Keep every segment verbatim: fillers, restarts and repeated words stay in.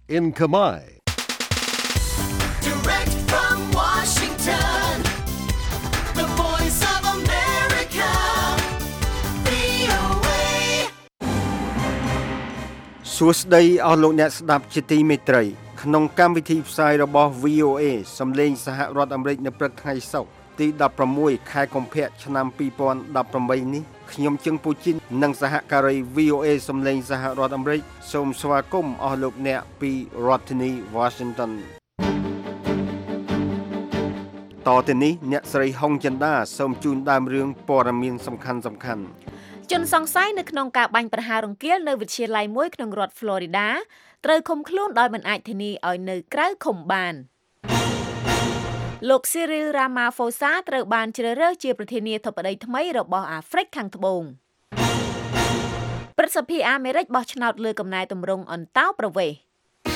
in Khmer. Direct from Washington, the voice of America, វី អូ เอសួស្តីអស់លោកអ្នកស្ដាប់ជាទីមេត្រីក្នុងកម្មវិធីផ្សាយរបស់ វី អូ เอ សំឡេងសហរដ្ឋអាមេរិកនៅព្រឹកថ្ងៃសុក្រទីដប់ប្រាំមួយខែកុម្ភៈឆ្នាំពីរពាន់ដប់ប្រាំបីនេះខ្ញុំជឹងពូជីននិងសហការី វី អូ เอ សំឡេងសហរដ្ឋអាមេរិកសូមស្វាគមន៍អស់លោកអ្នកពីរដ្ឋធានី Washington តទៅនេះអ្នកស្រីហុងចិន្តាសូមជូនដើមរឿងព័ត៌មានសំខាន់សំខាន់ជនសង្ស័យនៅក្នុងការបាញ់ប្រហាររង្គាលនៅវិទ្យាល័យមួយក្នុងរដ្ឋ Florida ត្រូវឃុំខ្លួនដោយមិនអាចធានាឲ្យនៅក្រៅឃុំបានលោក Cyril Ramaphosa ត្រូវបានជ្រើសរើសជាប្រធានាធិបតីថ្មីរបស់អាហ្វ្រិកខាងត្បូងព្រឹទ្ធសភាអាមេរិកបោះឆ្នោតលើកំណែទម្រង់អន្តោប្រវេសន៍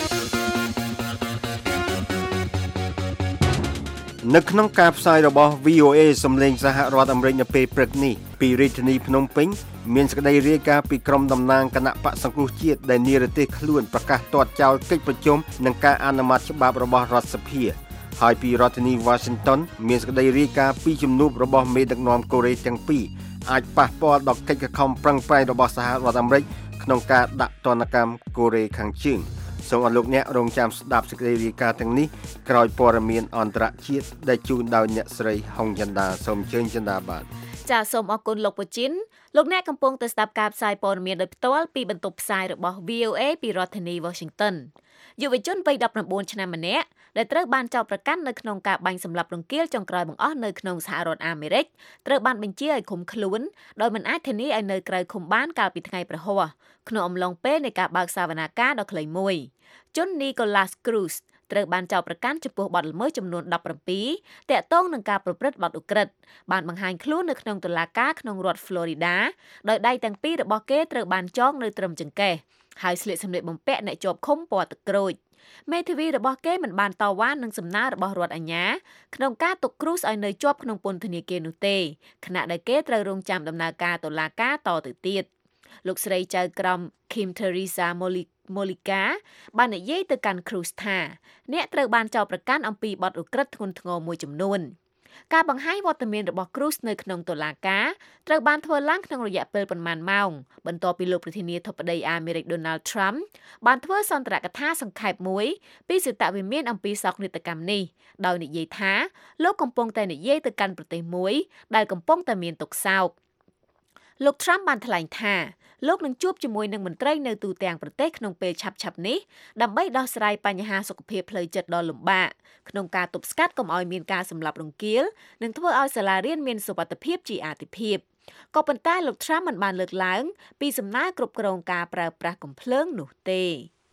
នៅក្នុងការផ្សាយរបស់ វី អូ เอ សំឡេងសហរដ្ឋអាមេរិកនៅពេលព្រឹកនេះពីរាជធានីភ្នំពេញមានសេចក្តីរាយការណ៍ពីក្រុមតំណាងគណៈបក្សសង្គ្រោះជាតិដែលនិរទេសខ្លួនប្រកាសទាត់ចោលកិច្ចប្រជុំនិងការអនុម័តច្បាប់របស់រដ្ឋសភាហើយពីរដ្ឋធានី Washington មានសេចក្តីរាយការណ៍ពីជំនួបរបស់មេដឹកនាំកូរ៉េទាំងពីរអាចប៉ះពាល់ដល់កិច្ចខំប្រឹងប្រែងរបស់សហរដ្ឋអាមេរិកក្នុងការដាក់ទណ្ឌកម្មកូរ៉េខាងជើងសូមអរលោកអ្នករងចាំស្ដាប់សេចក្តីរាយការណ៍ទាំងនេះក្រោយព័ត៌មានអន្តរជាតិដែលជូនដោយអ្នកស្រីហុងចិន្តាសូមអញ្ជើញចិន្តាបាទចាសសូមអរគុណលោកពូជីនលោកអ្នកកំពុងទៅស្ដាប់ការផ្សាយព័ត៌មានដោយផ្ទាល់ពីបន្ទប់ផ្សាយរបស់ វី អូ เอ ពីរដ្ឋធានី Washington យុវជនវ័យដប់ប្រាំបួនឆ្នាំម្នាក់ដែលត្រូវបានចោទប្រកាន់នៅក្នុងការបាញ់សម្លាប់រង្គាលចុងក្រោយបង្អស់នៅក្នុងសហរដ្ឋអាមេរិកត្រូវបានបញ្ជាឲ្យឃុំខ្លួនដោយមិនអាចធានាឲ្យនៅក្រៅឃុំបានកាលពីថ្ងៃព្រហស្បតិ៍ក្នុងអំឡុងពេលនៃការបើកសវនាការដ៏ខ្លីមួយជន Nicholas Cruz ត្រូវបានចោទប្រកាន់ចំពោះបទល្មើសចំនួនដប់ប្រាំពីរទាក់ទងនឹងការប្រព្រឹត្តបទឧក្រិដ្ឋបានបង្ហាញខ្លួននៅក្នុងតុលាការក្នុងរដ្ឋ Florida ដោយដៃទាំងពីររបស់គេត្រូវបានចងនៅត្រឹមចង្កេះហើយស្លៀកសម្លៀកបំពាក់អ្នកជាប់ឃុំពណ៌ទឹកក្រូចមេធាវីរបស់គេមិនបានតវ៉ានឹងសំណើរបស់រដ្ឋអាជ្ញាក្នុងការទុកគ្រូសឲ្យនៅជាប់ក្នុងពន្ធនាគារនោះទេខណៈដែលគេត្រូវរងចាំដំណើរការតុលាការតទៅទៀតលោកស្រីចៅក្រម Kim Teresa Mollica បាននិយាយទៅកាន់ Cruz ថាអ្នកត្រូវបានចោទប្រកាន់អំពីបទឧក្រិដ្ឋធ្ងន់ធ្ងរមួយចំនួនការបង្ហាញវត្តមានរបស់ Cruz នៅក្នុងតុលាការត្រូវបានធ្វើឡើងក្នុងរយៈពេលប៉ុន្មានម៉ោងបន្ទាប់ពីលោកប្រធានាធិបតីអាមេរិក Donald Trump បានធ្វើសន្ទរកថាសង្ខេបមួយពីសេតវិមានអំពីសោកនាដកម្មនេះដោយនិយាយថាលោកកំពុងតែនិយាយទៅកាន់ប្រទេសមួយដែលកំពុងតែមានទុក្ខសោកលោក Trump បានថ្លែងថាលោកនឹងជួបជាមួយនឹងមន្ត្រីនៅទូទាំងប្រទេសក្នុងពេលឆាប់ៗនេះដើម្បីដោះស្រាយបញ្ហាសុខភាពផ្លូវចិត្តដ៏លំបាកក្នុងការទប់ស្កាត់កុំឲ្យមានការសម្លាប់រង្គាលនិងធ្វើឲ្យសាលារៀនមានសុវត្ថិភាពជាអាទិភាពក៏ប៉ុន្តែលោក Trump មិនបានលើកឡើងពីសំណើគ្រប់គ្រងការប្រើប្រាស់កំភ្លើងនោះទេ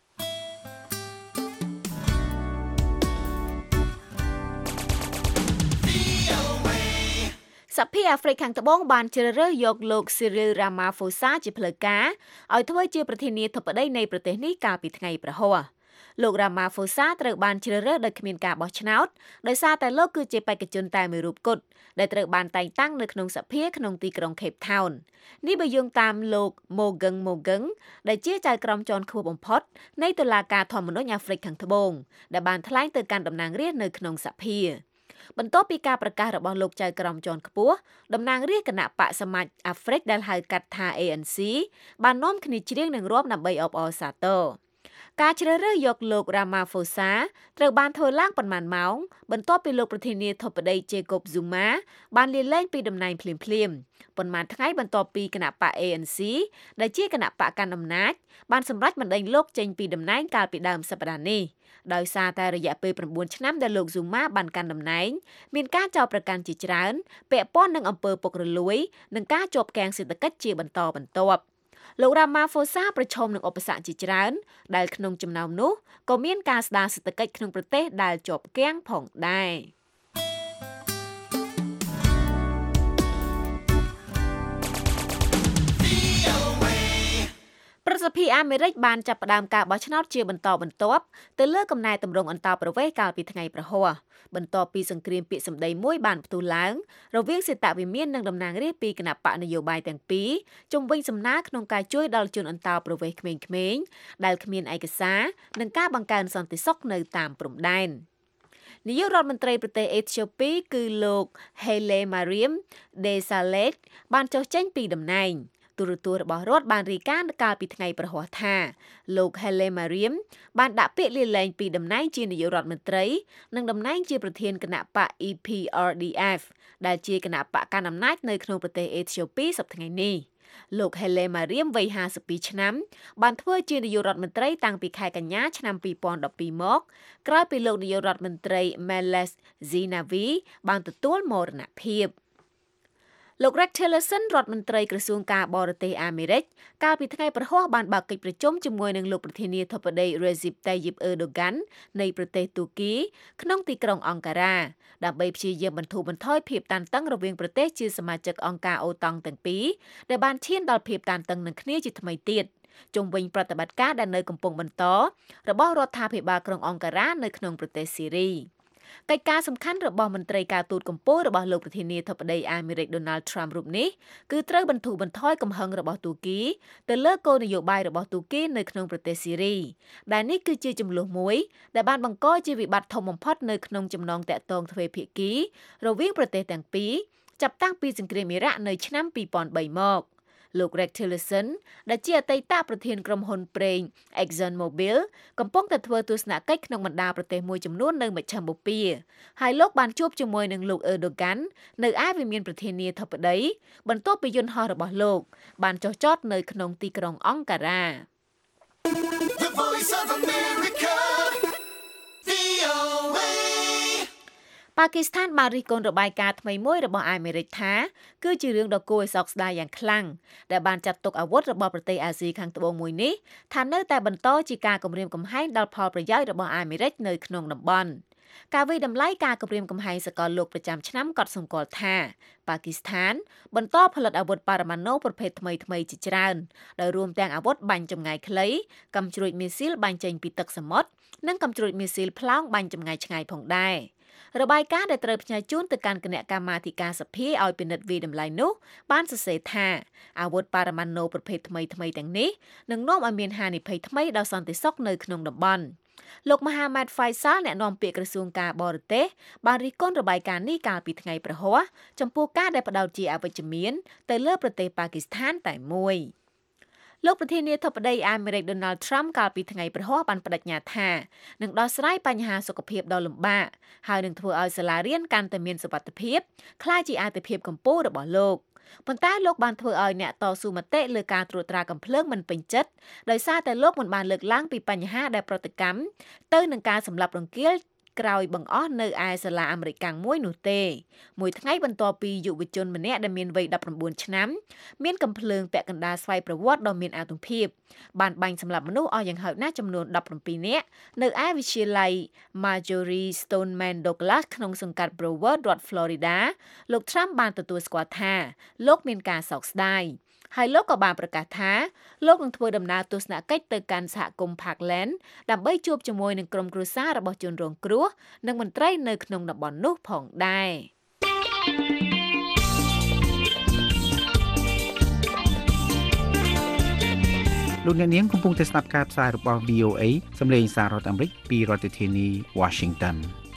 សភាអាហ្វ្រិកខាងត្បូងបានជ្រើសរើសយកលោក Cyril Ramaphosa ជាផ្លូវការឲ្យធ្វើជាប្រធានាធិបតីនៃប្រទេសនេះកាលពីថ្ងៃព្រហស្បតិ៍លោក Ramaphosa ត្រូវបានជ្រើសរើសដោយគ្មានការបោះឆ្នោតដោយសារតែលោកគឺជាបេក្ខជនតែមួយរូបគត់ដែលត្រូវបានតែងតាំងនៅក្នុងសភាក្នុងទីក្រុង Cape Town នេះបើយោងតាមលោក Mogen Mogen ដែលជាចៅក្រមជាន់ខ្ពស់បំផុតនៃតុលាការធម្មនុញ្ញអាហ្វ្រិកខាងត្បូងដែលបានថ្លែងទៅកាន់តំណាងរាស្ត្រនៅក្នុងសភាបន្ទាប់ពីការប្រកាសរបស់លោកចៅក្រមជាន់ខ្ពស់តំណាងរាស្ត្រគណៈបកសមាជអាហ្វ្រិកដែលហៅកាត់ថា เอ เอ็น ซี បាននាំគ្នាច្រៀងនិងរាំដើម្បីអបអរសាទរការជ្រើសរើសយកលោក Ramaphosa ត្រូវបានធ្វើឡើងប៉ុន្មានម៉ោងបន្ទាប់ពីលោកប្រធានាធិបតី Jacob Zuma បានលាលែងពីតំណែងភ្លាមៗប៉ុន្មានថ្ងៃបន្ទាប់ពីគណៈបក เอ เอ็น ซี ដែលជាគណៈបកកាន់អំណាចបានសម្រេចបណ្តេញលោកចេញពីតំណែងកាលពីដើមសប្តាហ៍នេះដោយសារតែរយៈពេល៩ឆ្នាំដែលលោក Zuma បានកាន់តំណែងមានការចោទប្រកាន់ជាច្រើនពាក់ព័ន្ធនឹងអំពើពុករលួយនិងការជាប់គាំងសេដ្ឋកិច្ចជាបន្តបន្ទាប់លោក Ramaphosa ប្រឈមនឹងឧបសគ្គជាច្រើនដែលក្នុងចំណោមនោះក៏មានការស្ដារសេដ្ឋកិច្ចក្នុងប្រទេសដែលជាប់គាំងផងដែរព្រឹទ្ធរដ្ឋសភាអាមេរិកបានចាប់ផ្ដើមការបោះឆ្នោតជាបន្តបន្ទាប់ទៅលើកំណែទម្រង់អន្តរប្រវេសន៍កាលពីថ្ងៃប្រហ័សបន្ទាប់ពីសង្គ្រាមពាក្យសម្ដីមួយបានផ្ទុះឡើងរវាងសេតវិមាននិងតំណាងរាស្ត្រពីគណៈបកនយោបាយទាំងពីរជុំវិញសំណើក្នុងការជួយដល់ជនអន្តរប្រវេសន៍ក្មេងៗដែលគ្មានឯកសារនិងការបង្កើនសន្តិសុខនៅតាមព្រំដែននាយករដ្ឋមន្ត្រីប្រទេសអេត្យូពីគឺលោក Haile Mariam Desalegn បានចុះចេញពីតំណែងទូរទស្សន៍របស់រដ្ឋបានរាយការណ៍កាលពីថ្ងៃប្រហ័សថាលោក Haile Mariam បានដាក់ពាក្យលាលែងពីតំណែងជានាយករដ្ឋមន្ត្រីនិងតំណែងជាប្រធានគណៈបក E P R D F ដែលជាគណៈបកកណ្ដាលអំណាចនៅក្នុងប្រទេសអេត្យូពីសប្តាហ៍ថ្ងៃនេះលោក Haile Mariam វ័យហាសិបពីរឆ្នាំបានធ្វើជានាយករដ្ឋមន្ត្រីតាំងពីខែកញ្ញាឆ្នាំពីរពាន់ដប់ពីរមកក្រោយពីលោកនាយករដ្ឋមន្ត្រី Meles Zenawi បានទទួលមរណភាពលោក Rex Tillerson រដ្ឋមន្ត្រីក្រសួងការបរទេសអាមេរិកកាលពីថ្ងៃប្រហ័សបានបើកកិច្ចប្រជុំជាមួយនឹងលោកប្រធានាធិបតី Recep Tayyip Erdogan នៃប្រទេសទូគីក្នុងទីក្រុងអង្ការ៉ាដើម្បីព្យាយាមបន្ធូរបន្ថយភាពតានតឹងរវាងប្រទេសជាសមាជិកអង្គការអូតង់ទាំងពីរដែលបានឈានដល់ភាពតានតឹងនឹងគ្នាជាថ្មីទៀតជុំវិញប្រតិបត្តិការដែលនៅកំពុងបន្តរបស់រដ្ឋាភិបាលក្រុងអង្ការ៉ានៅក្នុងប្រទេសស៊ីរីកិច្ចការសំខាន់របស់មន្ត្រីការទូតកម្ពុជារបស់លោកប្រធានាធិបតីអាមេរិក Donald Trump រូបនេះគឺត្រូវបន្ធូរបន្ថយកំហឹងរបស់ទូគីទៅលើគោលនយោបាយរបស់ទូគីនៅក្នុងប្រទេសស៊ីរីដែលនេះគឺជាចំនួនមួយដែលបានបង្កជាវិបត្តិធំបំផុតនៅក្នុងចំណងតាក់ទងទ្វេភាគីរវាងប្រទេសទាំងពីរចាប់តាំងពីសង្គ្រាមអ៊ីរ៉ាក់នៅឆ្នាំពីរពាន់បីមកលោក Rex Tillerson ដែលជាអតីតប្រធានក្រុមហ៊ុនប្រេង ExxonMobil កំពុងតែធ្វើទស្សនកិច្ចក្នុងបណ្ដាប្រទេសមួយចំនួននៅមជ្ឈិមបូព៌ាហើយលោកបានជួបជាមួយនឹងលោក Erdogan នៅឯវិមានប្រធានាធិបតីបន្ទាប់ពីយន្តហោះរបស់លោកបានចុះចតនៅក្នុងទីក្រុងអង្ការ៉ា The Voice of America, V O A ប៉ាគីស្ថានបានរិះគន់របាយការណ៍ថ្មីមួយរបស់អាមេរិកថាគឺជារឿងដ៏គួរឲ្យសោកស្ដាយយ៉ាងខ្លាំងដែលបានចាត់ទុកអាវុធរបស់ប្រទេសអាស៊ីខាងត្បូងមួយនេះថានៅតែបន្តជាការគំរាមកំហែងដល់ផលប្រយោជន៍របស់អាមេរិកនៅក្នុងតំបន់ការវិតម្លៃការគម្រាមកំហែងសកលលោកប្រចាំឆ្នាំក៏សម្គាល់ថាប៉ាគីស្ថានបន្តផលិតអាវុធបរមាណូប្រភេទថ្មីៗជាច្រើនដោយរួមទាំងអាវុធបាញ់ចម្ងាយខ្លីកាំជ្រួចមីស៊ីលបាញ់ចេញពីទឹកសមុទ្រនិងកាំជ្រួចមីស៊ីលផ្លោងបាញ់ចម្ងាយឆ្ងាយផងដែររបាយការណ៍ដែលត្រូវផ្ញើជូនទៅកាន់គណៈកម្មាធិការសភាឲ្យពិនិត្យវិតម្លៃនោះបានសរសេរថាអាវុធបរមាណូប្រភេទថ្មីៗទាំងនេះនឹងនាំឲ្យមានហានិភ័យថ្មីដល់សន្តិសុខនៅក្នុងតំបន់លោក Mohammad Faisal អ្នកនាំពាក្យក្រសួងការបរទេសបានរិះគន់របាយការណ៍នេះកាលពីថ្ងៃប្រហ័សចំពោះការដែលផ្ដោតជាអវិជ្ជមានទៅលើប្រទេសប៉ាគីស្ថានតែមួយលោកប្រធានាធិបតីអាមេរិក Donald Trump កាលពីថ្ងៃប្រហ័សបានបដិញ្ញាថានឹងដោះស្រាយបញ្ហាសុខភាពដ៏លំបាកហើយនឹងធ្វើឲ្យសាលារៀនកាន់តែមានសុវត្ថិភាពក្លាយជាអាទិភាពកម្ពុជារបស់លោកប៉ុន្តែលោកបានធ្វើឲ្យអ្នកតស៊ូមតិលើការត្រួតត្រាកំភ្លើងមិនពេញចិត្តដោយសារតែលោកមិនបានលើកឡើងពីបញ្ហាដែលប្រតិកម្មទៅនឹងការសម្លាប់រង្គាលក្រោយបង្អស់នៅឯសាលាអាមេរិកកាំងមួយនោះទេមួយថ្ងៃបន្ទាប់ពីយុវជនម្នាក់ដែលមានវ័យដប់ប្រាំបួនឆ្នាំមានកំភ្លើងពាក់កណ្ដាលស្វ័យប្រវត្តិដ៏មានអាទិភាពបានបាញ់សម្លាប់មនុស្សអស់យ៉ាងហោចណាស់ចំនួនដប់ប្រាំពីរនាក់នៅឯវិទ្យាល័យ Marjory Stoneman Douglas ក្នុងសង្កាត់ Broward រដ្ឋ Florida លោក Trump បានទទួលស្គាល់ថាលោកមានការសោកស្ដាយហើយលោកក៏បានប្រកាសថាលោកនឹងធ្វើដំណើរទស្សនកិច្ចទៅកាន់សហគមន៍ Parkland ដើម្បីជួបជាមួយនឹងក្រុមគ្រួសាររបស់ជនរងគ្រោះនិងមន្ត្រីនៅក្នុងតំបន់នោះផងដែរលោកអ្នកនាងកំពុងតែស្ដាប់ការផ្សាយរបស់ V O A សំឡេងសាររដ្ឋអាមេរិកពីរដ្ឋធានី Washington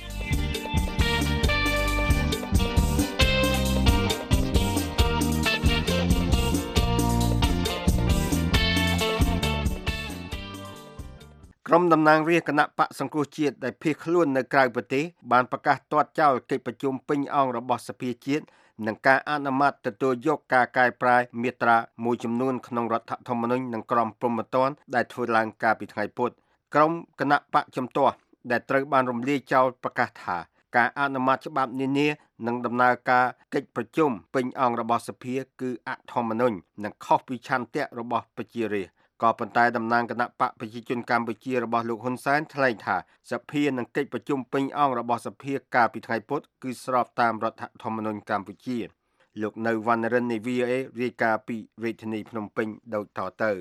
ក្រុមតំណាងរាស្ត្រគណៈបកសង្គ្រោះជាតិដែលភៀសខ្លួននៅក្រៅប្រទេសបានប្រកាសទាត់ចោលកិច្ចប្រជុំពេញអង្គរបស់សភាជាតិនិងការអនុម័តទទួលយកការកែប្រែមាត្រាមួយចំនួនក្នុងរដ្ឋធម្មនុញ្ញនិងក្រមព្រហ្មទណ្ឌដែលធ្វើឡើងកាលពីថ្ងៃពុធក្រុមគណៈបកជំទាស់ដែលត្រូវបានរំលាយចោលប្រកាសថាការអនុម័តច្បាប់នានានិងដំណើរការកិច្ចប្រជុំពេញអង្គរបស់សភាគឺអធម្មនុញ្ញនិងខុសពីឆន្ទៈរបស់ប្រជារាស្ត្រក៏ប៉ុន្តែតំណាងគណៈបកប្រជាជនកម្ពុជារបស់លោកហ៊ុនសែនថ្លែងថាសភានិងកិច្ចប្រជុំពេញអង្គរបស់សភាកាលពីថ្ងៃពុធគឺស្របតាមរដ្ឋធម្មនុញ្ញកម្ពុជាលោកនៅវណ្ណរិននៃ V O A រាយការណ៍ពីរាជធានីភ្នំពេញដូចតទៅ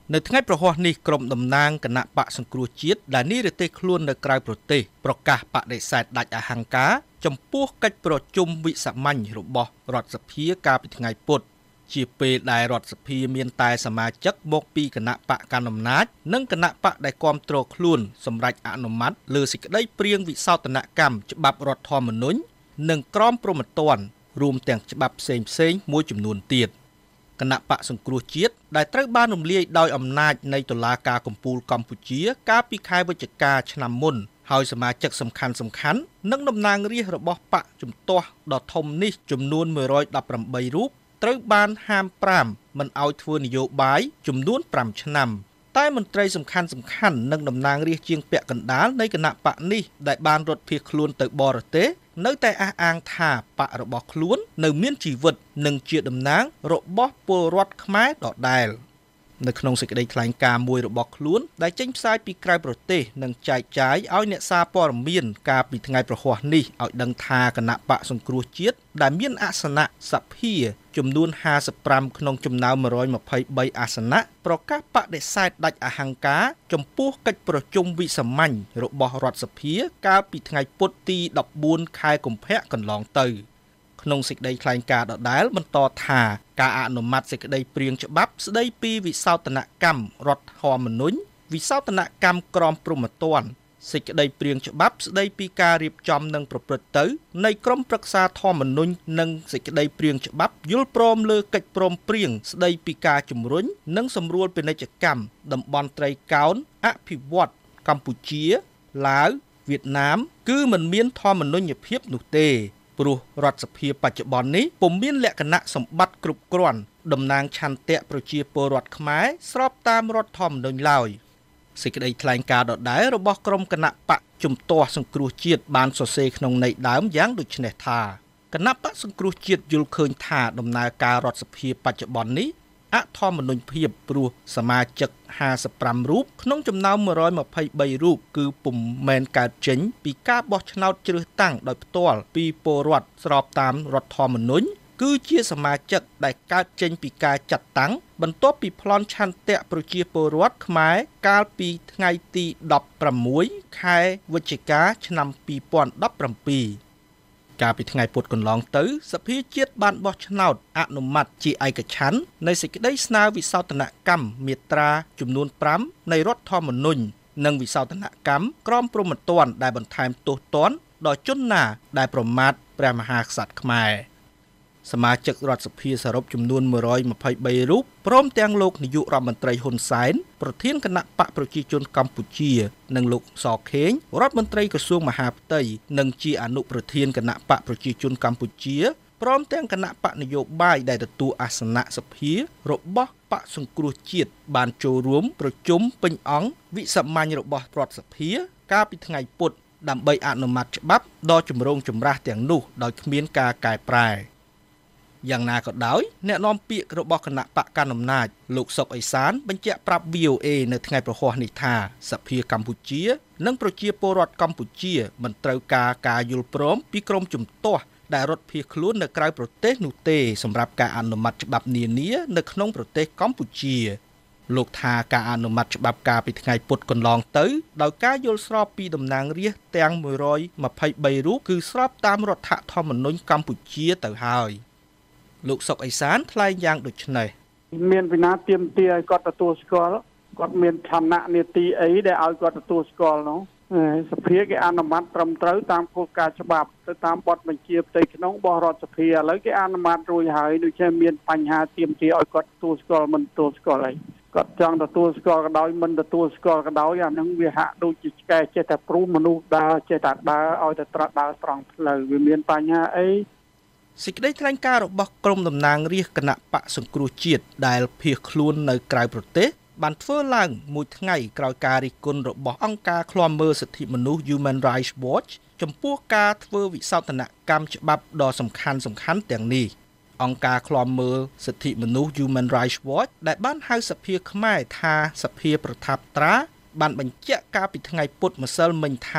នៅថ្ងៃប្រហ័សនេះក្រុមតំណាងគណៈបកសង្គ្រោះជាតិដែលនិរទេសខ្លួននៅក្រៅប្រទេសប្រកាសបដិសេធដាច់អហង្ការចំពោះកិច្ចប្រជុំវិសាមញ្ញរបស់រដ្ឋសភាកាលពីថ្ងៃពុធជាពេលដែលរដ្ឋសភាមានតែសមាជិកមកពីគណៈបកកណ្ដាលអំណាចនិងគណៈបកដែលគាំទ្រខ្លួនសម្រាប់អនុម័តលើសេចក្តីព្រាងវិសោធនកម្មច្បាប់រដ្ឋធម្មនុញ្ញនិងក្រមព្រហ្មទណ្ឌរួមទាំងច្បាប់ផ្សេងៗមួយចំនួនទៀតគណៈបកសង្គ្រោះជាតិដែលត្រូវបានរំលាយដោយអំណាចនៃតុលាការកំពូលកម្ពុជាកាលពីខែវិច្ឆិកាឆ្នាំមុនហើយសមាជិកសំខាន់សំខាន់និងតំណាងរាស្ត្ររបស់បកជំទាស់ដ៏ធំនេះចំនួនមួយរយដប់ប្រាំបីរូបត្រូវបានហាមប្រាមមិនឲ្យធ្វើនយោបាយចំនួនប្រាំឆ្នាំតែមន្ត្រីសំខាន់សំខាន់និងតំណាងរាស្ត្រជាងពាក់កណ្ដាលនៃគណៈបកនេះដែលបានរត់ភៀសខ្លួនទៅបរទេសនៅតែអះអាងថាបករបស់ខ្លួននៅមានជីវិតនិងជាតំណាងរបស់ពលរដ្ឋខ្មែរដដែលនៅក្នុងសេចក្តីថ្លែងការណ៍មួយរបស់ខ្លួនដែលចេញផ្សាយពីក្រៅប្រទេសនិងចែកចាយឲ្យអ្នកសារព័ត៌មានកាលពីថ្ងៃប្រហ័សនេះឲ្យដឹងថាគណៈបកសង្គ្រោះជាតិដែលមានអាសនៈសភាចំនួនห้าสิบห้าក្នុងចំណោមមួយរយម្ភៃបីអាសនៈប្រកាសបដិសេធដាច់អហង្ការចំពោះកិច្ចប្រជុំវិសាមញ្ញរបស់រដ្ឋសភាកាលពីថ្ងៃពុធទីដប់បួនខែកុម្ភៈកន្លងទៅក្នុងសេចក្តីថ្លែងការណ៍ដដែលបន្តថាការអនុម័តសេចក្តីព្រាងច្បាប់ស្តីពីវិសោធនកម្មរដ្ឋធម្មនុញ្ញវិសោធនកម្មក្រមព្រហ្មទណ្ឌសេចក្តីព្រាងច្បាប់ស្តីពីការរៀបចំនិងប្រព្រឹត្តទៅនៃក្រមប្រឹក្សាធម្មនុញ្ញនិងសេចក្តីព្រាងច្បាប់យល់ព្រមលើកិច្ចព្រមព្រៀងស្តីពីការជំរុញនិងសម្រួលពាណិជ្ជកម្មតំបន់ត្រីកោណអភិវឌ្ឍកម្ពុជាឡាវវៀតណាមគឺមិនមានធម្មនុញ្ញភាពនោះទេព្រោះរដ្ឋសភាបច្ចុប្បន្ននេះពុំមានលក្ខណៈសម្បត្តិគ្រប់គ្រាន់តំណាងឆន្ទៈប្រជាពលរដ្ឋខ្មែរស្របតាមរដ្ឋធម្មនុញ្ញឡើយសេចក្តីថ្លែងការណ៍ដដែលរបស់ក្រុមគណៈបកជំទាស់សង្គ្រោះជាតិបានសរសេរក្នុងន័យដើមយ៉ាងដូចនេះថាគណៈបកសង្គ្រោះជាតិយល់ឃើញថាដំណើរការរដ្ឋសភាបច្ចុប្បន្ននេះអធម្មនុញ្ញភាពព្រោះសមាជិកห้าสิบห้าរូបក្នុងចំណោមមួយរយម្ភៃបីរូបគឺពុំមែនកើតចេញពីការបោះឆ្នោតជ្រើសតាំងដោយផ្ទាល់ពីពលរដ្ឋស្របតាមរដ្ឋធម្មនុញ្ញគឺជាសមាជិកដែលកើតចេញពីការចាត់តាំងបន្ទាប់ពីប្លន់ឆន្ទៈប្រជាពលរដ្ឋខ្មែរកាលពីថ្ងៃទីដប់ប្រាំមួយខែវិច្ឆិកាឆ្នាំពីរពាន់ដប់ប្រាំពីរកាលពីថ្ងៃពុធកន្លងទៅសភាជាតិបានបោះឆ្នោតអនុម័តជាឯកច្ឆន្ទនៃសេចក្តីស្នើវិសោធនកម្មមាត្រាចំនួនប្រាំនៃរដ្ឋធម្មនុញ្ញនិងវិសោធនកម្មក្រមព្រហ្មទណ្ឌដែលបន្ថែមទោសទណ្ឌដល់ជនណាដែលប្រមាថព្រះមហាក្សត្រខ្មែរសមាជិករដ្ឋសភាសរុបចំនួនមួយរយម្ភៃបីរូបព្រមទាំងលោកនាយករដ្ឋមន្ត្រីហ៊ុនសែនប្រធានគណៈបកប្រជាជនកម្ពុជានិងលោកសខេងរដ្ឋមន្ត្រីក្រសួងមហាផ្ទៃនិងជាអនុប្រធានគណៈបកប្រជាជនកម្ពុជាព្រមទាំងគណៈបកនយោបាយដែលទទួលអាសនៈសភារបស់បកសង្គ្រោះជាតិបានចូលរួមប្រជុំពេញអង្គវិសាមញ្ញរបស់រដ្ឋសភាកាលពីថ្ងៃពុធដើម្បីអនុម័តច្បាប់ដ៏ចម្រូងចម្រាសទាំងនោះដោយគ្មានការកែប្រែយ៉ាងណាក៏ដោយអ្នកនាំពាក្យរបស់គណៈបកកណ្ដាលអំណាចលោកសុកអេសានបញ្ជាក់ប្រាប់ វី អូ អេ នៅថ្ងៃប្រហ័សនេះថាសភាកម្ពុជានិងប្រជាពលរដ្ឋកម្ពុជាមិនត្រូវការការយល់ព្រមពីក្រមជំទាស់ដែលរត់ភៀសខ្លួននៅក្រៅប្រទេសនោះទេសម្រាប់ការអនុម័តច្បាប់នានានៅក្នុងប្រទេសកម្ពុជាលោកថាការអនុម័តច្បាប់ការពីថ្ងៃពុធកន្លងទៅដោយការយល់ស្របពីតំណាងរាស្ត្រទាំងមួយរយម្ភៃបីរូបគឺស្របតាមរដ្ឋធម្មនុញ្ញកម្ពុជាទៅហើយលោកសុកអេសានថ្លែងយ៉ាងដូចនេះមានវិណាទៀមទាឲ្យគាត់ទទួលស្គាល់គាត់មានឋានៈនីតិអីដែលឲ្យគាត់ទទួលស្គាល់នោះសភាគេអនុម័តត្រឹមត្រូវតាមគោលការណ៍ច្បាប់ទៅតាមបទបញ្ជាផ្ទៃក្នុងរបស់រដ្ឋសភាឥឡូវគេអនុម័តរួចហើយដូចជាមានបញ្ហាទៀមទាឲ្យគាត់ទទួលស្គាល់មិនទទួលស្គាល់អីគាត់ចង់ទទួលស្គាល់ក៏ដោយមិនទទួលស្គាល់ក៏ដោយអានឹងវាហាក់ដូចជាឆ្កែចេះតែព្រុសមនុស្សដើរចេះតែដើរឲ្យតែត្រង់ដើរត្រង់ផ្លូវវាមានបញ្ហាអីសេចក្តីថ្លែងការណ៍របស់ក្រុមតំណាងរាស្ត្រគណៈបកសង្គ្រោះជាតិដែលភៀសខ្លួននៅក្រៅប្រទេសបានធ្វើឡើងមួយថ្ងៃក្រោយការរិះគន់របស់អង្គការឃ្លាំមើលសិទ្ធិមនុស្ស Human Rights Watch ចំពោះការធ្វើវិសោធនកម្មច្បាប់ដ៏សំខាន់សំខាន់ទាំងនេះអង្គការឃ្លាំមើលសិទ្ធិមនុស្ស Human Rights Watch ដែលបានហៅសភាខ្មែរថាសភាប្រថាប់ត្រាបានបញ្ជាក់កាលពីថ្ងៃពុធម្សិលមិញថា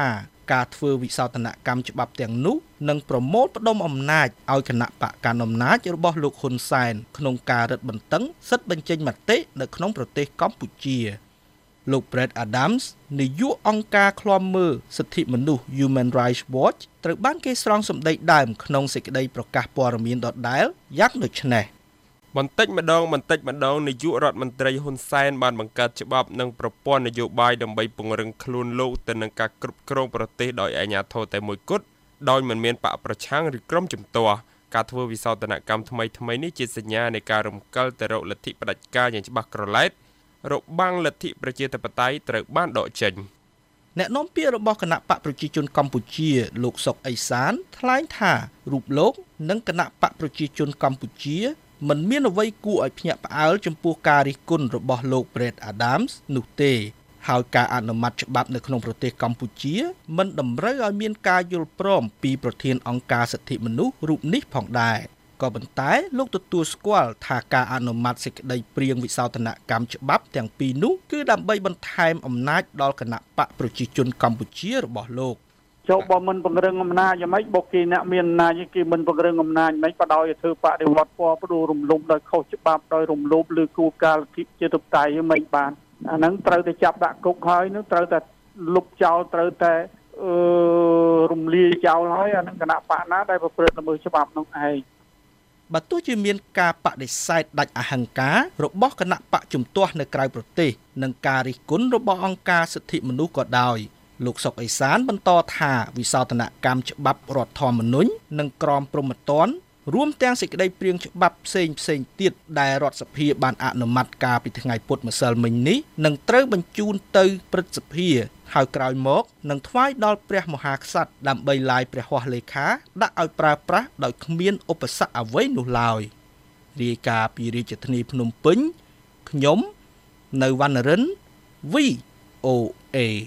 ការធ្វើវិសោធនកម្មច្បាប់ទាំងនោះនឹងប្រមូលផ្ដុំអំណាចឲ្យគណៈបកកណ្ដាលអំណាចរបស់លោកហ៊ុនសែនក្នុងការរឹតបន្តឹងសិទ្ធិបញ្ចេញមតិនៅក្នុងប្រទេសកម្ពុជាលោក Brett Adams នាយកអង្គការឃ្លាំមើលសិទ្ធិមនុស្ស Human Rights Watch ត្រូវបានគេស្រង់សម្ដីដើមក្នុងសេចក្តីប្រកាសព័ត៌មានដដែលយ៉ាងដូចនេះបន្តិចម្ដងបន្តិចម្ដងនាយករដ្ឋមន្ត្រីហ៊ុនសែនបានបង្កើតច្បាប់និងប្រព័ន្ធនយោបាយដើម្បីពង្រឹងខ្លួនលោកទៅនឹងការគ្រប់គ្រងប្រទេសដោយអាជ្ញាធរតែមួយគត់ដោយមិនមានបកប្រឆាំងឬក្រុមជំទាស់ការធ្វើវិសោធនកម្មថ្មីថ្មីនេះជាសញ្ញានៃការរំកិលទៅរកលទ្ធិផ្ដាច់ការយ៉ាងច្បាស់ក្រឡែតរបាំងលទ្ធិប្រជាធិបតេយ្យត្រូវបានដកចេញអ្នកនាំពាក្យរបស់គណៈបកប្រជាជនកម្ពុជាលោកសុកអេសានថ្លែងថារូបលោកនិងគណៈបកប្រជាជនកម្ពុជាមិនមានអ្វីគួរឲ្យភ្ញាក់ផ្អើលចំពោះការរិះគន់របស់លោក Brett Adams នោះទេហើយការអនុម័តច្បាប់នៅក្នុងប្រទេសកម្ពុជាមិនតម្រូវឲ្យមានការយល់ព្រមពីប្រធានអង្គការសិទ្ធិមនុស្សរូបនេះផងដែរក៏ប៉ុន្តែលោកទទួលស្គាល់ថាការអនុម័តសេចក្តីព្រាងវិសោធនកម្មច្បាប់ទាំងពីរនោះគឺដើម្បីបន្ថែមអំណាចដល់គណៈបកប្រជាជនកម្ពុជារបស់លោកចុះបើមិនពង្រឹងអំណាចយ៉ាងម៉េចបុគ្គលអ្នកមានអំណាចគេមិនពង្រឹងអំណាចមិនបដោយធ្វើបដិវត្តពណ៌ផ្ដួលរំលោភដោយខុសច្បាប់ដោយរំលោភឬគោលការណ៍លទ្ធិប្រជាធិបតេយ្យមិនបានអាហ្នឹងត្រូវតែចាប់ដាក់គុកហើយនឹងត្រូវតែលុបចោលត្រូវតែអឺរំលាយចោលហើយអាហ្នឹងគណៈបកណាដែលប្រព្រឹត្តល្មើសច្បាប់នោះឯងបើទោះជាមានការបដិសេធដាច់អហង្ការរបស់គណៈបកជំទាស់នៅក្រៅប្រទេសនិងការរិះគន់របស់អង្គការសិទ្ធិមនុស្សក៏ដោយលោកសុកអេសានបន្តថាវិសោធនកម្មច្បាប់រដ្ឋធម្មនុញ្ញនិងក្រមព្រហ្មទណ្ឌរួមទាំងសេចក្តីព្រាងច្បាប់ផ្សេងផ្សេងទៀតដែលរដ្ឋសភាបានអនុម័តកាលពីថ្ងៃពុធម្សិលមិញនេះនឹងត្រូវបញ្ជូនទៅព្រឹទ្ធសភាហើយក្រោយមកនឹងថ្វាយដល់ព្រះមហាក្សត្រដើម្បីឡាយព្រះហស្ថលេខាដាក់ឲ្យប្រើប្រាស់ដោយគ្មានឧបសគ្គអ្វីនោះឡើយរាយការណ៍ពីរាជធានីភ្នំពេញខ្ញុំនៅវណ្ណរិន វី អូ អេ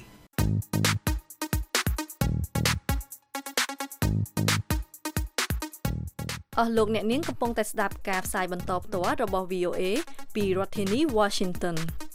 អស់លោកអ្នកនាងកំពុងតែស្ដាប់ការផ្សាយបន្តផ្ទាល់របស់ វី អូ អេ ពីរដ្ឋធានី Washington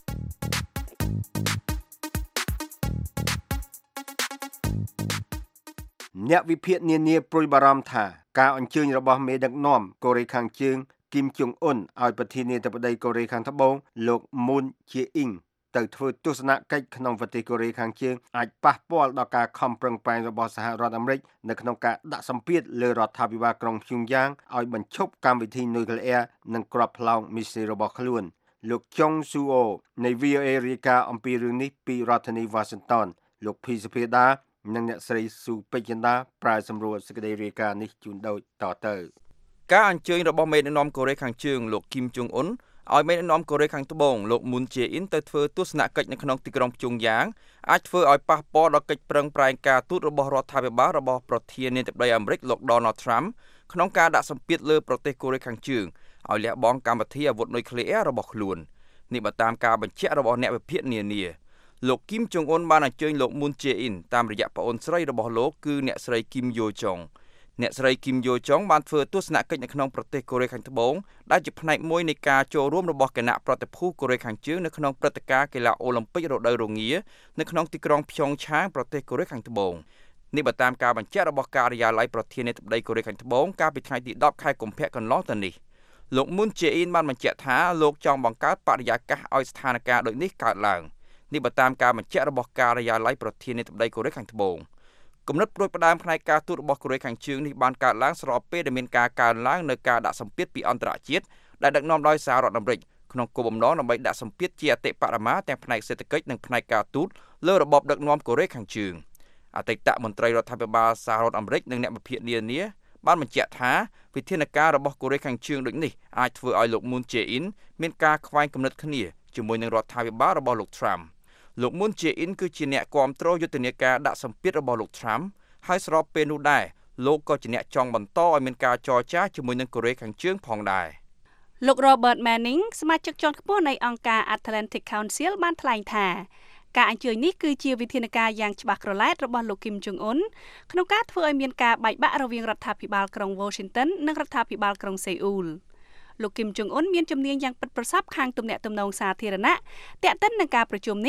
អ្នកវិភាគនានាព្រួយបារម្ភថាការអញ្ជើញរបស់មេដឹកនាំកូរ៉េខាងជើងគីមចុងអ៊ុនឲ្យប្រធានាធិបតីកូរ៉េខាងត្បូងលោកមូនជាអ៊ីងទៅធ្វើទស្សនកិច្ចក្នុងប្រទេសកូរ៉េខាងជើងអាចប៉ះពាល់ដល់ការខំប្រឹងប្រែងរបស់សហរដ្ឋអាមេរិកនៅក្នុងការដាក់សម្ពាធលើរដ្ឋាភិបាលក្រុងព្យុងយ៉ាងឲ្យបញ្ឈប់កម្មវិធីនុយក្លេអ៊ែរនិងគ្រាប់ផ្លោងមីស៊ីលរបស់ខ្លួនលោកចុងស៊ូអូនៃ វី អូ អេ រាយការណ៍អំពីរឿងនេះពីរដ្ឋធានី Washington លោកភីសុភាដានិងអ្នកស្រីស៊ូពេជ្រចិន្តាប្រើសម្រួលសេចក្តីរាយការណ៍នេះជូនដូចតទៅការអញ្ជើញរបស់មេដឹកនាំកូរ៉េខាងជើងលោកគីមចុងអ៊ុនឲ្យមេដឹកនាំកូរ៉េខាងត្បូងលោកមូនជេអ៊ីនទៅធ្វើទស្សនកិច្ចនៅក្នុងទីក្រុងព្យុងយ៉ាងអាចធ្វើឲ្យប៉ះពាល់ដល់កិច្ចប្រឹងប្រែងការទូតរបស់រដ្ឋាភិបាលរបស់ប្រធានាធិបតីអាមេរិកលោក Donald Trump ក្នុងការដាក់សម្ពាធលើប្រទេសកូរ៉េខាងជើងឲ្យលះបង់កម្មវិធីអាវុធនុយក្លេអ៊ែររបស់ខ្លួននេះបើតាមការបញ្ជាក់របស់អ្នកវិភាគនានាលោកគីមចុងអ៊ុនបានអញ្ជើញលោកមូនជេអ៊ីនតាមរយៈប្អូនស្រីរបស់លោកគឺអ្នកស្រីគីមយ៉ូចុងអ្នកស្រីគីមយ៉ូចុងបានធ្វើទស្សនកិច្ចនៅក្នុងប្រទេសកូរ៉េខាងត្បូងដែលជាផ្នែកមួយនៃការចូលរួមរបស់គណៈប្រតិភូកូរ៉េខាងជើងនៅក្នុងព្រឹត្តិការណ៍កីឡាអូឡ িম্প ិករដូវរងានៅក្នុងទីក្រុងព្យុងឆាងប្រទេសកូរ៉េខាងត្បូងនេះបើតាមការបញ្ជាក់របស់ការិយាល័យប្រធានាធិបតីកូរ៉េខាងត្បូងកាលពីថ្ងៃទីដប់ខែកុម្ភៈកន្លងទៅនេះលោកមូនជេអ៊ីនបានបញ្ជាក់ថាលោកចង់បង្កើតបរិយាកាសឲ្យស្ថានភាពដូចនេះកើតឡើងនេះបើតាមការបញ្ជាក់របស់ការិយាល័យប្រធានាធិបតីកូរ៉េខាងត្បូងគំនិតព្រួយផ្ដើមផ្នែកការទូតរបស់កូរ៉េខាងជើងនេះបានកើតឡើងស្របពេលដែលមានការកើនឡើងនៅការដាក់សម្ពាធពីអន្តរជាតិដែលដឹកនាំដោយសហរដ្ឋអាមេរិកក្នុងគោលបំណងដើម្បីដាក់សម្ពាធជាអតិបរមាទាំងផ្នែកសេដ្ឋកិច្ចនិងផ្នែកការទូតលើរបបដឹកនាំកូរ៉េខាងជើងអតីតមន្ត្រីរដ្ឋាភិបាលសហរដ្ឋអាមេរិកនិងអ្នកវិភាគនានាបានបញ្ជាក់ថាវិធានការរបស់កូរ៉េខាងជើងដូចនេះអាចធ្វើឲ្យលោកមូនជេអ៊ីនមានការខ្វែងគំនិតគ្នាជាមួយនឹងរដ្ឋាភិបាលរបស់លោក Trump លោកមូនជេអ៊ីនគឺជាអ្នកគាំទ្រយុទ្ធនាការដាក់សម្ពាធរបស់លោក Trump ហើយស្របពេលនោះដែរលោកក៏ជាអ្នកចង់បន្តឲ្យមានការចរចាជាមួយនឹងកូរ៉េខាងជើងផងដែរលោក Robert Manning សមាជិកជាន់ខ្ពស់នៃអង្គការ Atlantic Council បានថ្លែងថាការអញ្ជើញនេះគឺជាវិធានការយ៉ាងច្បាស់ក្រឡែតរបស់លោកគីមចុងអ៊ុនក្នុងការធ្វើឲ្យមានការបែកបាក់រវាងរដ្ឋាភិបាលក្រុង Washington និងរដ្ឋាភិបាលក្រុងសេអ៊ូលលោកគីមចុងអ៊ុនមានជំនាញយ៉ាងពិតប្រាកដខាងទំនាក់ទំនងសាធារណៈទាក់ទិននឹងការប្រជុំនេះ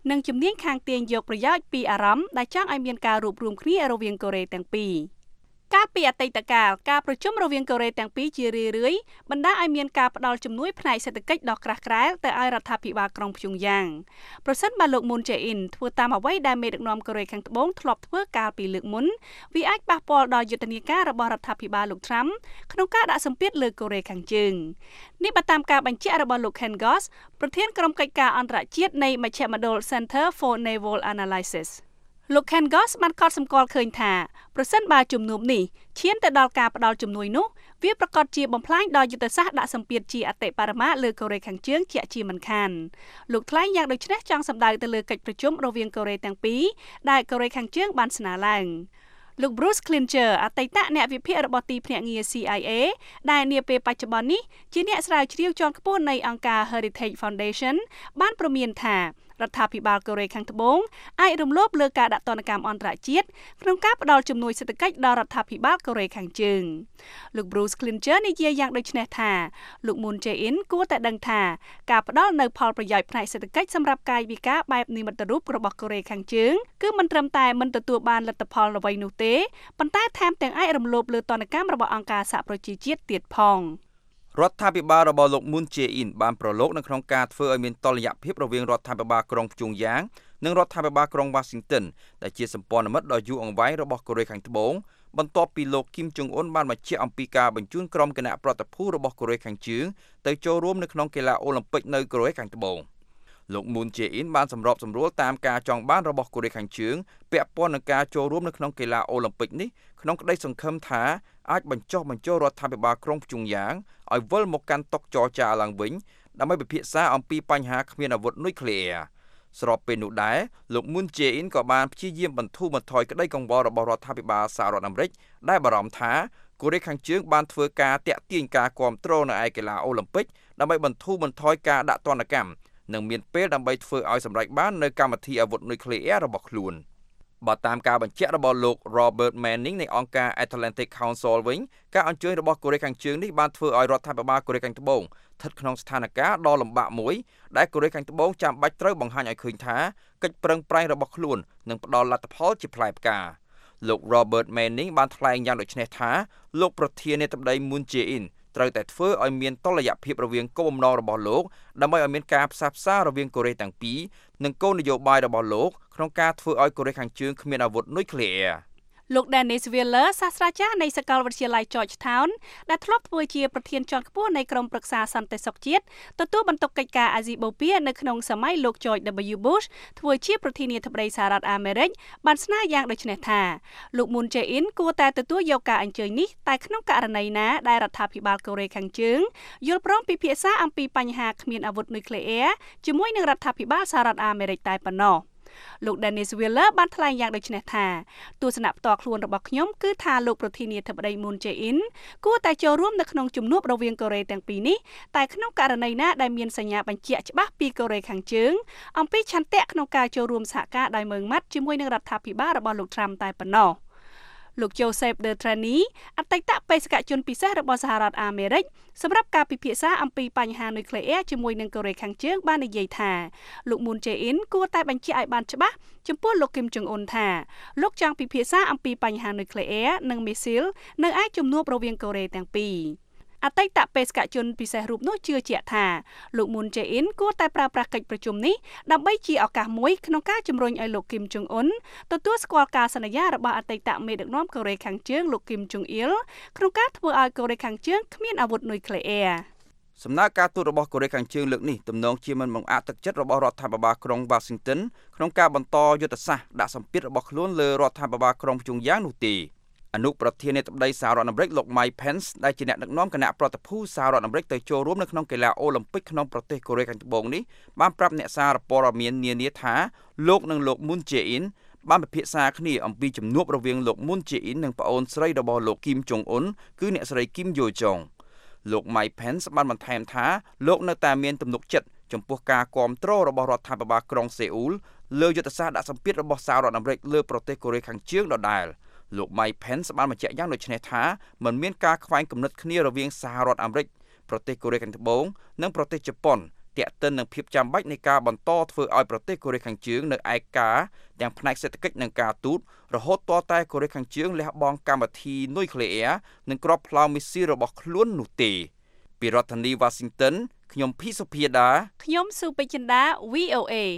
និងជំនាញខាងទាញយកប្រយោជន៍ពីអារម្មណ៍ដែលចង់ឲ្យមានការរួបរวมគ្នារវាងកូរ៉េទាំងពីរកាលពីអតីតកាលការប្រជុំរវាងកូរ៉េទាំងពីរជារឿយៗបណ្ដាឲ្យមានការផ្ដល់ជំនួយផ្នែកសេដ្ឋកិច្ចដ៏ក្រាស់ក្រែលទៅឲ្យរដ្ឋាភិបាលក្រុងព្យុងយ៉ាងប្រសិនបើលោក Moon Jae-in ធ្វើតាមអ្វីដែលមេដឹកនាំកូរ៉េខាងត្បូងធ្លាប់ធ្វើកាលពីលើកមុនវាអាចប៉ះពាល់ដល់យុទ្ធនាការរបស់រដ្ឋាភិបាលលោក Trump ក្នុងការដាក់សម្ពាធលើកូរ៉េខាងជើងនេះបើតាមការបញ្ជាក់របស់លោក Ken Goss ប្រធានក្រុមកិច្ចការអន្តរជាតិនៃមជ្ឈមណ្ឌល Center for Naval Analysisលោក Ken Goss បានកត់សម្គាល់ឃើញថាប្រសិនបើជំនួបនេះឈានទៅដល់ការផ្ដល់ជំនួយនោះវាប្រកាសជាបំផ្លាញដល់យុទ្ធសាស្ត្រដាក់សម្ពាធជាអតិបរមាលើកូរ៉េខាងជើងជាជាមិនខានលោកថ្លែងយ៉ាងដូចនេះចង់សម្ដៅទៅលើកិច្ចប្រជុំរវាងកូរ៉េទាំងពីរដែលកូរ៉េខាងជើងបានស្នើឡើងលោក Bruce Klinger អតីតអ្នកវិភាគរបស់ទីភ្នាក់ងារ C I A ដែលនាពេលបច្ចុប្បន្ននេះជាអ្នកស្រាវជ្រាវជាន់ខ្ពស់នៃអង្គការ Heritage Foundation បានព្រមានថារដ្ឋាភិបាលកូរ៉េខាងត្បូងអាចរំលោភលើការដាក់ទណ្ឌកម្មអន្តរជាតិក្នុងការផ្ដល់ជំនួយសេដ្ឋកិច្ចដល់រដ្ឋាភិបាលកូរ៉េខាងជើងលោក Bruce Klinger និយាយយ៉ាងដូចនេះថាលោក Moon Jae-in គួរតែដឹងថាការផ្ដល់នូវផលប្រយោជន៍ផ្នែកសេដ្ឋកិច្ចសម្រាប់កាយវិការបែបនិមិត្តរូបរបស់កូរ៉េខាងជើងគឺមិនត្រឹមតែមិនទទួលបានលទ្ធផលអ្វីនោះទេប៉ុន្តែថែមទាំងអាចរំលោភលើទណ្ឌកម្មរបស់អង្គការសហប្រជាជាតិទៀតផងរដ្ឋាភិបាលរបស់លោក Moon Jae-in បានប្រឡូកនៅក្នុងការធ្វើឲ្យមានតុល្យភាពរវាងរដ្ឋាភិបាលក្រុងព្យុងយ៉ាងនិងរដ្ឋាភិបាលក្រុង Washington ដែលជាសម្ព័ន្ធមិត្តដ៏យូរអង្វែងរបស់កូរ៉េខាងត្បូងបន្ទាប់ពីលោក Kim Jong-un បានបញ្ជាក់អំពីការបញ្ជូនក្រុមគណៈប្រតិភូរបស់កូរ៉េខាងជើងទៅចូលរួមនៅក្នុងកីឡាអូឡ িম্প ិកនៅកូរ៉េខាងត្បូងលោក Moon Jae-in បានសម្របសម្រួលតាមការចង់បានរបស់កូរ៉េខាងជើងពាក់ព័ន្ធនឹងការចូលរួមនៅក្នុងកីឡាអូឡ িম্প ិកនេះក្នុងក្តីសង្ឃឹមថាអាចបញ្ចុះបញ្ចូលរដ្ឋាភិបាលក្រុងព្យុងយ៉ាងឲ្យវិលមកកាន់តុចរចាឡើងវិញដើម្បីពិភាក្សាអំពីបញ្ហាគ្មានអាវុធនុយក្លេអ៊ែរស្របពេលនោះដែរលោក Moon Jae-in ក៏បានព្យាយាមបន្ធូរបន្ថយក្តីកង្វល់របស់រដ្ឋាភិបាលសហរដ្ឋអាមេរិកដែលបារម្ភថាកូរ៉េខាងជើងបានធ្វើការតាក់ទាញការគាំទ្រនៅឯកីឡាអូឡ িম্প ិកដើម្បីបន្ធូរបន្ថយការដាក់ទណ្ឌកម្មនិងមានពេលដើម្បីធ្វើឲ្យសម្រេចបាននៅកម្មវិធីអាវុធនុយក្លេអ៊ែររបស់ខ្លួនបើតាមការបញ្ជាក់របស់លោក Robert Manning នៃអង្គការ Atlantic Council វិញការអញ្ជើញរបស់កូរ៉េខាងជើងនេះបានធ្វើឲ្យរដ្ឋាភិបាលកូរ៉េខាងត្បូងស្ថិតក្នុងស្ថានភាពដ៏លំបាកមួយដែលកូរ៉េខាងត្បូងចាំបាច់ត្រូវបង្ហាញឲ្យឃើញថាកិច្ចប្រឹងប្រែងរបស់ខ្លួននឹងផ្ដល់លទ្ធផលជាផ្លែផ្កាលោក Robert Manning បានថ្លែងយ៉ាងដូចនេះថាលោកប្រធានាធិបតី Moon Jae-in ត្រូវតែធ្វើឲ្យមានតុល្យភាពរវាងគោលបំណងរបស់លោកដើម្បីឲ្យមានការផ្សះផ្សារវាងកូរ៉េទាំងពីរនិងគោលនយោបាយរបស់លោកក្នុងការធ្វើឲ្យកូរ៉េខាងជើងគ្មានអាវុធនុយក្លេអ៊ែរលោក Dennis Wheeler សាស្ត្រាចារ្យនៃសាកលវិទ្យាល័យ Georgetown ដែលធ្លាប់ធ្វើជាប្រធានជាន់ខ្ពស់នៃក្រុមប្រឹក្សាសន្តិសុខជាតិទទួលបន្ទុកកិច្ចការអាស៊ីបូព៌ានៅក្នុងសម័យលោក George W Bush ធ្វើជាប្រធានាធិបតីសហរដ្ឋអាមេរិកបានស្នើយ៉ាងដូចនេះថាលោក Moon Jae-in គួរតែទទួលយកការអញ្ជើញនេះតែក្នុងករណីណាដែលរដ្ឋាភិបាលកូរ៉េខាងជើងយល់ព្រមពិភាក្សាអំពីបញ្ហាគ្មានអាវុធនុយក្លេអ៊ែរជាមួយនឹងរដ្ឋាភិបាលសហរដ្ឋអាមេរិកតែប៉ុណ្ណោះលោក Dennis Wheeler បានថ្លែងយ៉ាងដូចនេះថាទស្សនៈផ្ទាល់ខ្លួនរបស់ខ្ញុំគឺថាលោកប្រធានាធិបតី Moon Jae-in គួរតែចូលរួមនៅក្នុងជំនួបរវាងកូរ៉េទាំងពីរនេះតែក្នុងករណីណាដែលមានសញ្ញាបញ្ជាក់ច្បាស់ពីកូរ៉េខាងជើងអំពីឆន្ទៈក្នុងការចូលរួមសហការដោយម៉ឺងម៉ាត់ជាមួយនឹងរដ្ឋាភិបាលរបស់លោក Trump តែប៉ុណ្ណោះលោក Joseph Detrani អតីតបេសកជនពិសេសរបស់សហរដ្ឋអាមេរិកសម្រាប់ការពិភាក្សាអំពីបញ្ហានុយក្លេអ៊ែរជាមួយនឹងកូរ៉េខាងជើងបាននិយាយថាលោក Moon Jae-in គួរតែបញ្ជាក់ឲ្យបានច្បាស់ចំពោះលោក Kim Jong-un ថាលោកចង់ពិភាក្សាអំពីបញ្ហានុយក្លេអ៊ែរនិងមីស៊ីលនៅឯជំនួបរវាងកូរ៉េទាំងពីរអតីតបេសកជនពិសេសរូបនោះជឿជាក់ថាលោក Moon Jae-in គួរតែប្រើប្រាស់កិច្ចប្រជុំនេះដើម្បីជាឱកាសមួយក្នុងការជំរុញឲ្យលោក Kim Jong-un ទទួលស្គាល់ការសន្យារបស់អតីតមេដឹកនាំកូរ៉េខាងជើងលោក Kim Jong-il ក្នុងការធ្វើឲ្យកូរ៉េខាងជើងគ្មានអាវុធនុយក្លេអ៊ែរសំណើការទូតរបស់កូរ៉េខាងជើងលើកនេះទំនងជាមិនបង្អាក់ទឹកចិត្តរបស់រដ្ឋាភិបាលក្រុង Washington ក្នុងការបន្តយុទ្ធសាស្ត្រដាក់សម្ពាធរបស់ខ្លួនលើរដ្ឋាភិបាលក្រុងព្យុងយ៉ាងនោះទេអនុប្រធានាធិបតីសហរដ្ឋអាមេរិកលោក Mike Pence ដែលជាអ្នកដឹកនាំគណៈប្រតិភូសហរដ្ឋអាមេរិកទៅចូលរួមនៅក្នុងកីឡាអូឡ িম্প ិកក្នុងប្រទេសកូរ៉េខាងត្បូងនេះបានប្រាប់អ្នកសារព័ត៌មាននានាថាលោកនិងលោក Moon Jae-in បានពិភាក្សាគ្នាអំពីជំនួបរវាងលោក Moon Jae-in និងប្អូនស្រីរបស់លោក Kim Jong-un គឺអ្នកស្រី Kim Yo-jong លោក Mike Pence បានបន្ថែមថាលោកនៅតែមានទំនុកចិត្តចំពោះការគាំទ្ររបស់រដ្ឋាភិបាលក្រុងសេអ៊ូលលើយុទ្ធសាស្ត្រដាក់សម្ពាធរបស់សហរដ្ឋអាមេរិកលើប្រទេសកូរ៉េខាងជើងដដែលលោក Mike Pence បានបញ្ជាក់យ៉ាងដូចនេះថាមិនមានការខ្វែងគំនិតគ្នារវាងសហរដ្ឋអាមេរិកប្រទេសកូរ៉េខាងត្បូងនិងប្រទេសជប៉ុនទាក់ទិននឹងភាពចាំបាច់នៃការបន្តធ្វើឲ្យប្រទេសកូរ៉េខាងជើងនៅឯកាទាំងផ្នែកសេដ្ឋកិច្ចនិងការទូតរហូតទាល់តែកូរ៉េខាងជើងលះបង់កម្មវិធីនុយក្លេអ៊ែរនិងគ្រាប់ផ្លោមមីស៊ីលរបស់ខ្លួននោះទេពីរដ្ឋធានី Washington ខ្ញុំភីសុភាដាខ្ញុំស៊ូពេជ្រចិន្តា វី អូ เอ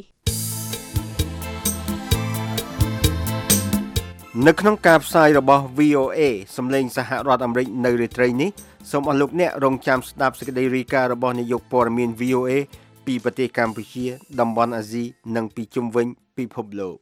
នៅក្នុងការផ្សាយរបស់ វី អូ เอ សំឡេងសហរដ្ឋអាមេរិកនៅរាត្រីនេះសូមអស់លោកអ្នករងចាំស្ដាប់សេចក្តីរាយការណ៍របស់នាយកព័ត៌មាន វី អូ เอ ពីប្រទេសកម្ពុជាតំបន់អាស៊ីនិងពីជុំវិញពិភពលោក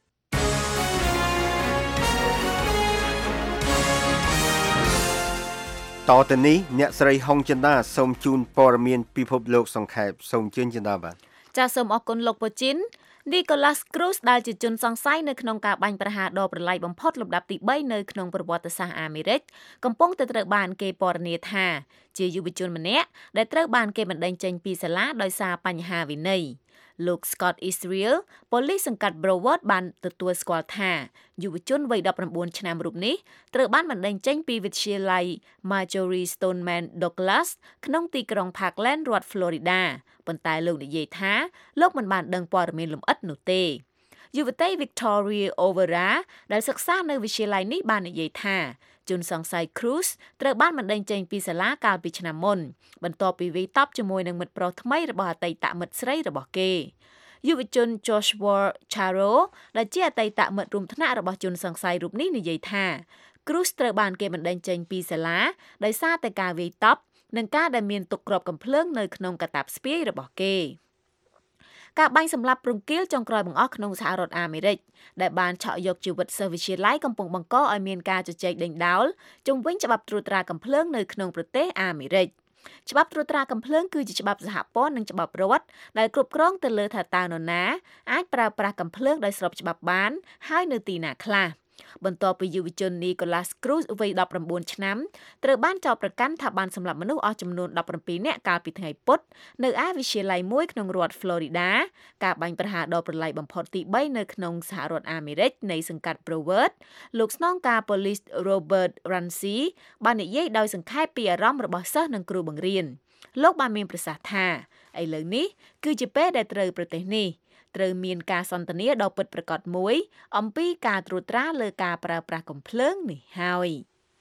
តទៅនេះអ្នកស្រីហុងចិន្តាសូមជូនព័ត៌មានពិភពលោកសង្ខេបសូមជឿនចិន្តាបាទចាសសូមអរគុណលោកពូជីនNicholas Cruz ដែលជាជនសង្ស័យនៅក្នុងការបាញ់ប្រហារដ៏ប្រឡាយបំផុតលំដាប់ទីបីនៅក្នុងប្រវត្តិសាស្ត្រអាមេរិកកំពុងតែត្រូវបានគេពណ៌នាថាជាយុវជនម្នាក់ដែលត្រូវបានគេបណ្តេញចេញពីសាលាដោយសារបញ្ហាវិន័យលោក Scott Israel ប៉ូលីសសង្កាត់ Broward បានទទួលស្គាល់ថាយុវជនវ័យដប់ប្រាំបួនឆ្នាំរូបនេះត្រូវបានបណ្តេញចេញពីវិទ្យាល័យ Marjory Stoneman Douglas ក្នុងទីក្រុង Parkland រដ្ឋ Florida ប៉ុន្តែលោកនិយាយថាលោកមិនបានដឹងព័ត៌មានលម្អិតនោះទេយុវតី Victoria Overa ដែលសិក្សានៅវិទ្យាល័យនេះបាននិយាយថាជនសង្ស័យ Cruz ត្រូវបានបណ្តេញចេញពីសាលាកាលពីឆ្នាំមុនបន្ទាប់ពីវាយតប់ជាមួយនឹងមិត្តប្រុសថ្មីរបស់អតីតមិត្តស្រីរបស់គេយុវជន Joshua Charo ដែលជាអតីតមិត្តរួមថ្នាក់របស់ជនសង្ស័យរូបនេះនិយាយថា Cruz ត្រូវបានគេបណ្តេញចេញពីសាលាដោយសារតែការវាយតប់និងការដែលមានទុកគ្រាប់កាំភ្លើងនៅក្នុងកាតាបស្ពាយរបស់គេការបាញ់សម្លាប់រង្គាលចុងក្រោយបង្អស់ក្នុងសហរដ្ឋអាមេរិកដែលបានឆក់យកជីវិតសិស្សវិទ្យាល័យកំពុងបង្កឲ្យមានការជជែកដេញដោលជុំវិញច្បាប់ត្រួតត្រាកាំភ្លើងនៅក្នុងប្រទេសអាមេរិកច្បាប់ត្រួតត្រាកាំភ្លើងគឺជាច្បាប់សហព័ន្ធនិងច្បាប់រដ្ឋដែលគ្រប់គ្រងទៅលើថាតើនរណាអាចប្រើប្រាស់កាំភ្លើងដោយស្របច្បាប់បានហើយនៅទីណាខ្លះបន្ទាប់ពីយុវជន Nicholas Cruz វ័យដប់ប្រាំបួនឆ្នាំត្រូវបានចោទប្រកាន់ថាបានសម្លាប់មនុស្សអស់ចំនួនដប់ប្រាំពីរនាក់កាលពីថ្ងៃពុធនៅឯវិទ្យាល័យមួយក្នុងរដ្ឋ Florida ការបាញ់ប្រហារដ៏ប្រឡាយបំផុតទីបីនៅក្នុងសហរដ្ឋអាមេរិកនៃសង្កាត់ Broward លោកស្នងការប៉ូលីស Robert Ramsey បាននិយាយដោយសង្ខេបពីអារម្មណ៍របស់សិស្សនិងគ្រូបង្រៀនលោកបានមានប្រសាសន៍ថាឥឡូវនេះគឺជាពេលដែលត្រូវប្រទេសនេះត្រូវមានការសន្ទនាដ៏ពិតប្រាកដមួយអំពីការត្រួតត្រាលើការប្រើប្រាស់កាំភ្លើងនេះហើយ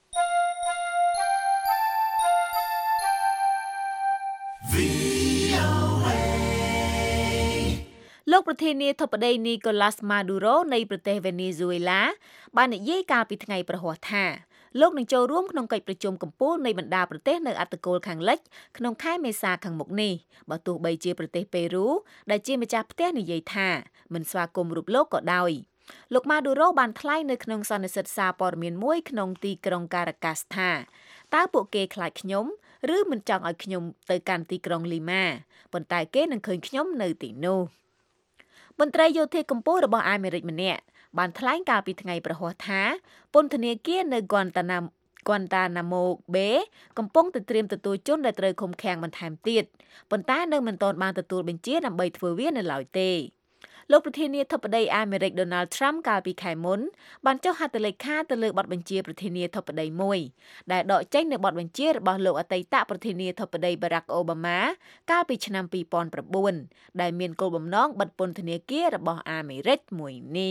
លោកប្រធានាធិបតី Nicolas Maduro នៃប្រទេស Venezuela បាននិយាយកាលពីថ្ងៃប្រហ័សថាលោកនឹងចូលរួមក្នុងកិច្ចប្រជុំកំពូលនៃបណ្ដាប្រទេសនៅអត្តកូលខាងលិចក្នុងខែមេសាខាងមុខនេះបើទោះបីជាប្រទេសប៉េរូដែលជាម្ចាស់ផ្ទះនិយាយថាមិនស្វាគមន៍រូបលោកក៏ដោយលោក Maduro បានថ្លែងនៅក្នុងសន្និសីទសារព័ត៌មានមួយក្នុងទីក្រុង Caracas ថាតើពួកគេខ្លាចខ្ញុំឬមិនចង់ឲ្យខ្ញុំទៅកាន់ទីក្រុង Lima ប៉ុន្តែគេនឹងឃើញខ្ញុំនៅទីនោះមន្ត្រីយោធាកម្ពុជារបស់អាមេរិកម្នាក់បានថ្លែងកាលពីថ្ងៃប្រហ័សថាពន្ធនាគារនៅ Guantanamo Guantanamo Bay កំពុងតែត្រៀមទទួលជនដែលត្រូវឃុំឃាំងបន្ថែមទៀតប៉ុន្តែនៅមិនទាន់បានទទួលបញ្ជាដើម្បីធ្វើវានៅឡើយទេលោកប្រធានាធិបតីអាមេរិក Donald Trump កាលពីខែមុនបានចុះហត្ថលេខាទៅលើបទបញ្ជាប្រធានាធិបតីមួយដែលដកចេញនៅបទបញ្ជារបស់លោកអតីតប្រធានាធិបតី Barack Obama កាលពីឆ្នាំពីរពាន់ប្រាំបួនដែលមានគោលបំណងបិទពន្ធនាគាររបស់អាមេរិកមួយនេះ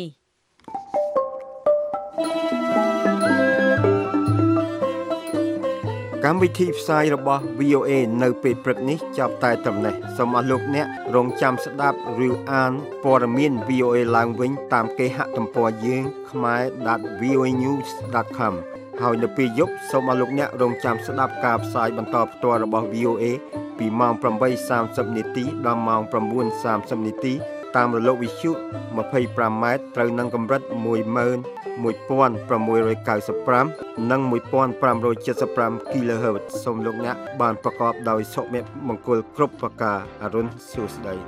កម្មវិធីផ្សាយរបស់ វី អូ เอ នៅពេលព្រឹកនេះចាប់តែត្រឹមនេះសូមអស់លោកអ្នករងចាំស្ដាប់ឬអានព័ត៌មាន វី អូ เอ ឡើងវិញតាមគេហទំព័រយើង khmae dot v o a news dot com ហើយនៅពេលយប់សូមអស់លោកអ្នករងចាំស្ដាប់ការផ្សាយបន្តផ្ទាល់របស់ វី អូ เอ ពីម៉ោងប្រាំបីសាមសិបនាទីដល់ម៉ោងប្រាំបួនសាមសិបនាទីតាមរលកវិទ្យុម្ភៃប្រាំម៉ែត្រត្រូវនឹងកម្រិតមួយម៉ឺនមួយពាន់ប្រាំមួយរយកៅសិបប្រាំនិងមួយពាន់ប្រាំរយ칠십ប្រាំ kHz សូមលោកអ្នកបានប្រកបដោយសុភមង្គលគ្រប់ប្រការអរុនសួស្តី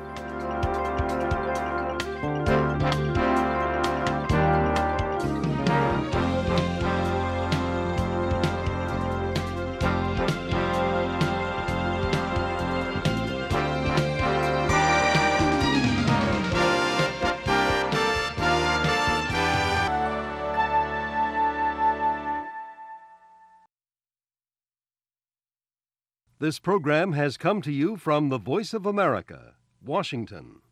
This program has come to you from the Voice of America, Washington